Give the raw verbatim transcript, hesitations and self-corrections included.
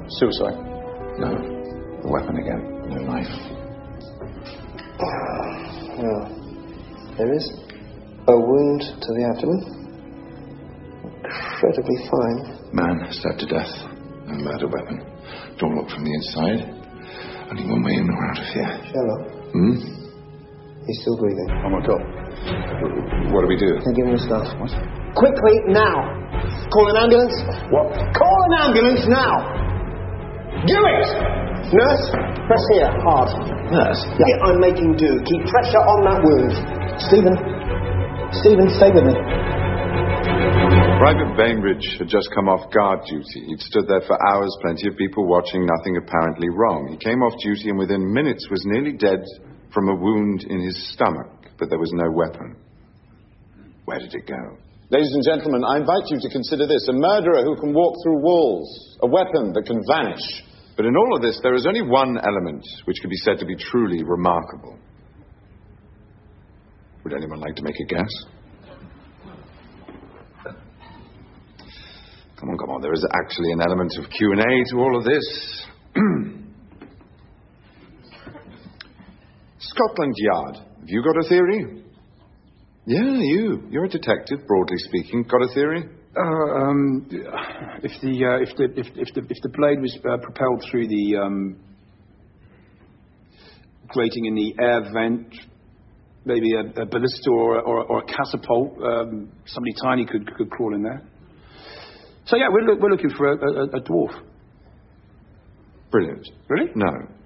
Suicide. No. The weapon again. The knife. Well, there is a wound to the abdomen. Incredibly fine. Man stabbed to death. A murder weapon. Door locked from the inside. Only one way in or out of here. Sherlock? Hmm? He's still breathing. Oh my God. What do we do? They're giving us stuff. What? Quickly, now! Call an ambulance. What? Call an ambulance now! Do it! Nurse, press here, hard. Nurse? Yeah, I'm making do. Keep pressure on that wound. Stephen. Stephen, stay with me. Private Bainbridge had just come off guard duty. He'd stood there for hours, plenty of people watching, nothing apparently wrong. He came off duty and within minutes was nearly dead from a wound in his stomach, but there was no weapon. Where did it go? Ladies and gentlemen, I invite you to consider this. A murderer who can walk through walls. A weapon that can vanish. But in all of this, there is only one element which could be said to be truly remarkable. Would anyone like to make a guess? Come on, come on. There is actually an element of Q and A to all of this. Scotland Yard. Have you got a theory? Yeah, you. You're a detective, broadly speaking. Got a theory? Uh, um, if the uh, if the if if the if the blade was uh, propelled through the um, grating in the air vent, maybe a, a ballista or, or, or a catapult, um, somebody tiny could could crawl in there. So yeah, we're look, we're looking for a, a, a dwarf. Brilliant. Really? No.